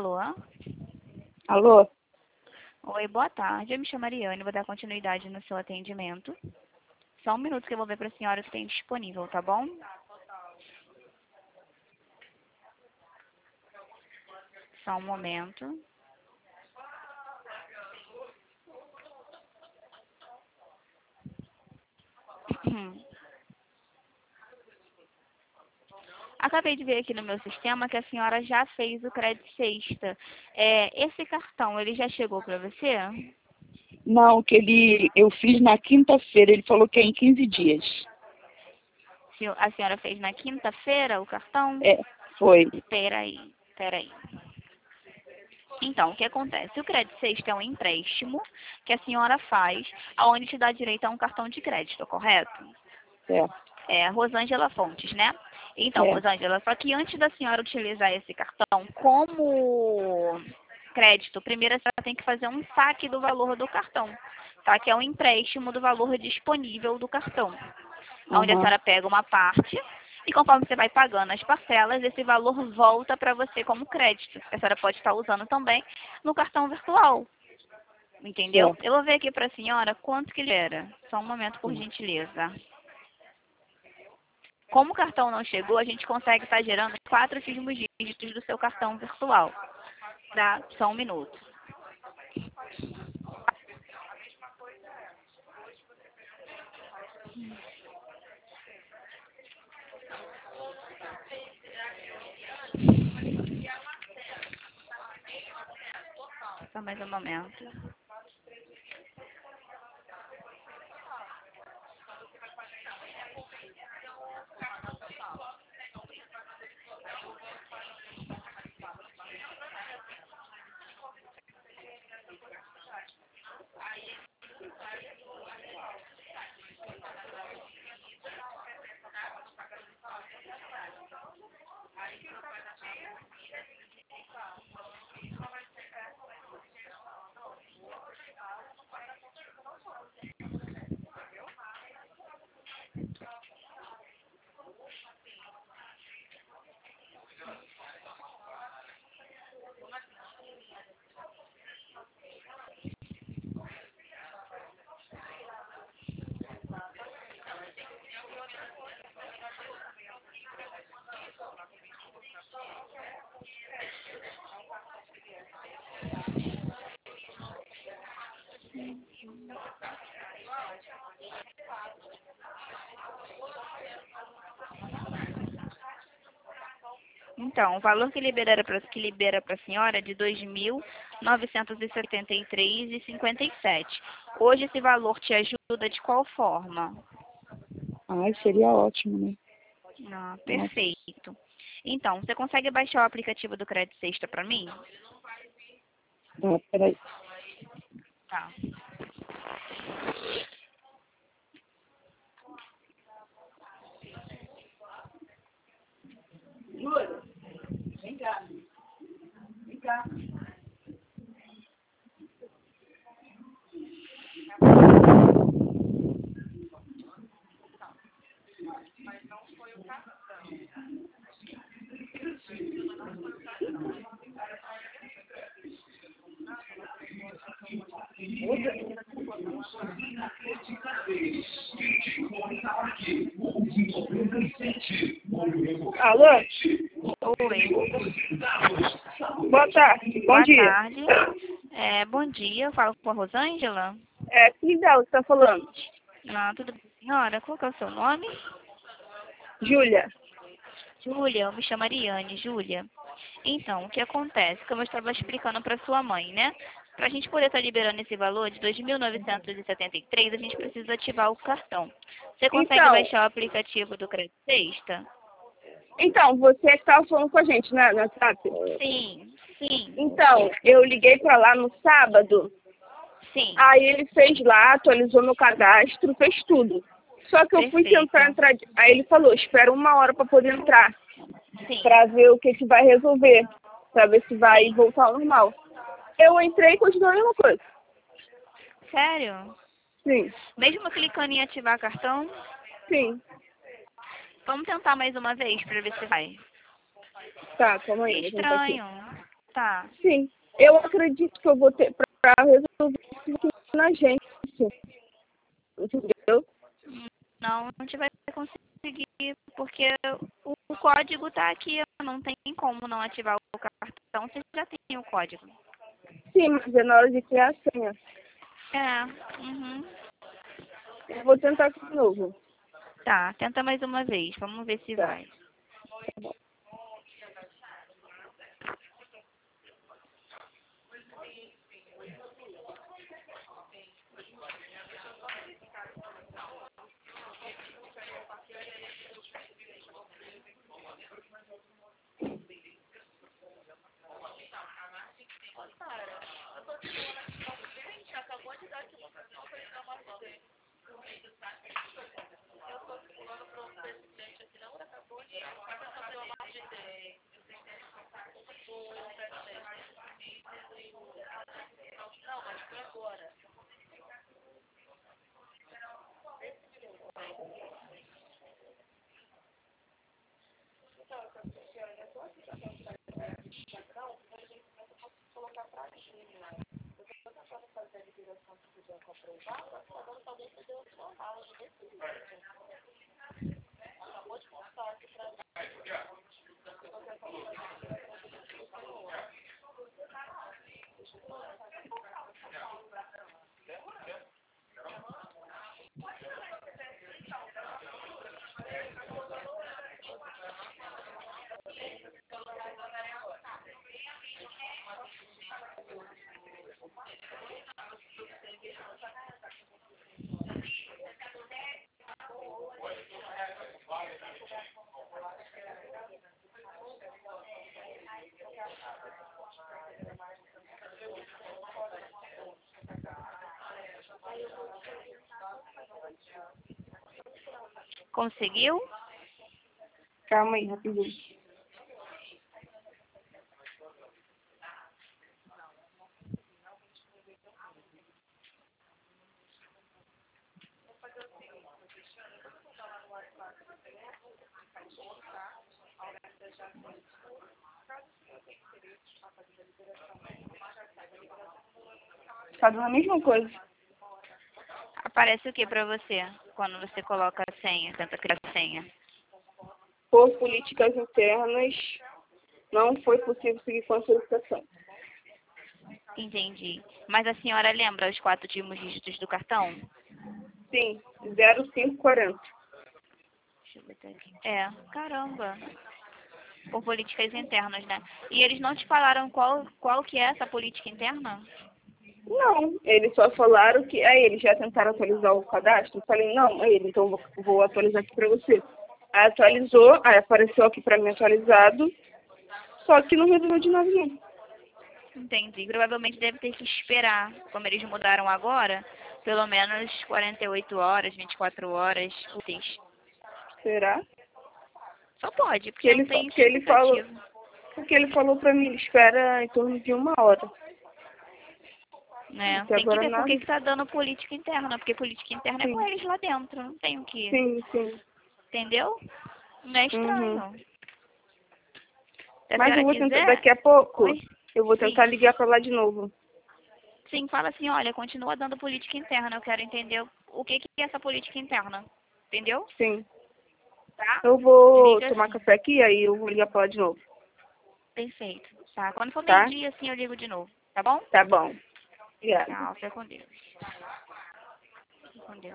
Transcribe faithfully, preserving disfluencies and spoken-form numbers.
Alô? Alô? Oi, boa tarde. Eu me chamo Mariane, vou dar continuidade no seu atendimento. Só um minuto que eu vou ver para a senhora o que tem disponível, tá bom? Só um momento. Acabei de ver aqui no meu sistema que a senhora já fez o crédito sexta. É, esse cartão, ele já chegou para você? Não, que ele eu fiz na quinta-feira, ele falou que é em quinze dias. Se a senhora fez na quinta-feira o cartão? É, foi. Peraí, peraí. Então, o que acontece? O crédito sexta é um empréstimo que a senhora faz, aonde te dá direito a um cartão de crédito, correto? Certo. É, Rosângela Fontes, né? Então, É. Rosângela, só que antes da senhora utilizar esse cartão como crédito, primeiro a senhora tem que fazer um saque do valor do cartão, tá? Que é um empréstimo do valor disponível do cartão. Onde a Aham. senhora pega uma parte e conforme você vai pagando as parcelas, esse valor volta para você como crédito. A senhora pode estar usando também no cartão virtual. Entendeu? Certo. Eu vou ver aqui para a senhora quanto que ele era. Só um momento, por gentileza. Como o cartão não chegou, a gente consegue estar gerando quatro últimos dígitos do seu cartão virtual. Dá só um minuto. Só mais um momento. Então, o valor que libera para que libera para a senhora é de dois mil novecentos e setenta e três reais e cinquenta e sete centavos. Hoje esse valor te ajuda de qual forma? Ai, seria ótimo, né? Ah, Nossa. perfeito. Então, você consegue baixar o aplicativo do Crédito Sexta para mim? Tá, peraí. Tá. Júlia, vem cá. Vem cá. Alô? Oi. Boa tarde. Bom Boa dia. tarde. É, bom dia, eu falo com a Rosângela. É, que dela que tá falando? Ah, tudo bem, senhora? Qual que é o seu nome? Júlia. Júlia, eu me chamo Ariane, Júlia. Então, o que acontece? Como eu estava explicando para sua mãe, né? Para a gente poder estar liberando esse valor de dois mil novecentos e setenta e três, a gente precisa ativar o cartão. Você consegue Então, baixar o aplicativo do Crédito Sexta? então, você que tava falando com a gente, né, no WhatsApp? Sim, sim, Então, eu liguei pra lá no sábado, sim. aí ele fez lá, atualizou meu cadastro, fez tudo. Só que eu fui Perfeito. tentar entrar, aí ele falou, espera uma hora pra poder entrar, Sim. pra ver o que que vai resolver, pra ver se vai voltar ao normal. Eu entrei e continuou a mesma coisa. Sério? Sim, Mesmo clicando em ativar cartão? sim. Vamos tentar mais uma vez para ver se vai. Tá, calma Que aí, vou tentar aqui. estranho. Tá. Sim. Eu acredito que eu vou ter para resolver isso aqui na agência. Entendeu? Não, a gente vai conseguir, porque o, o código tá aqui. Não tem como não ativar o cartão. Você já tem o código. Sim, mas é na hora de criar a senha. É. Uhum. Eu vou tentar de novo. Tá, tenta mais uma vez. Vamos ver se Tá. vai. Conseguiu? Calma aí, rapidinho. Tá dando a mesma coisa. Aparece o que pra você quando você coloca a senha, tenta criar a senha? Por políticas internas, não foi possível seguir com a solicitação. Entendi. Mas a senhora lembra os quatro últimos dígitos do cartão? Sim, zero cinco quarenta. Deixa eu ver aqui. É, caramba. Por políticas internas, né? E eles não te falaram qual, qual que é essa política interna? Não, eles só falaram que... Aí eles já tentaram atualizar o cadastro. Eu falei, não, é ele, então vou, vou atualizar aqui pra você. Aí atualizou, aí apareceu aqui pra mim atualizado, só que não resolveu de nada não. Entendi. Provavelmente deve ter que esperar, como eles mudaram agora, pelo menos quarenta e oito horas, vinte e quatro horas úteis. Será? Só pode, Porque porque não ele, tem porque ele falou, justificativo. porque ele falou pra mim, espera em torno de uma hora. Né? Até Tem que agora ver por nada. que que tá dando política interna, porque política interna é com Sim, eles lá dentro, não tem o que. sim, sim. Entendeu? Não é Uhum. estranho. Se a Mas eu senhora vou tentar, quiser. daqui a pouco, Oi? eu vou tentar Sim. ligar pra lá de novo. Sim, fala assim, olha, continua dando política interna, eu quero entender o que que é essa política interna. Entendeu? Sim. Tá? Eu vou Diga tomar assim. café aqui, aí eu vou ligar pra lá de novo. Perfeito. Tá. Quando for Tá? meio-dia, assim, eu ligo de novo. Tá bom? Tá bom. Obrigada. Tchau, fica com Deus. Fica com Deus.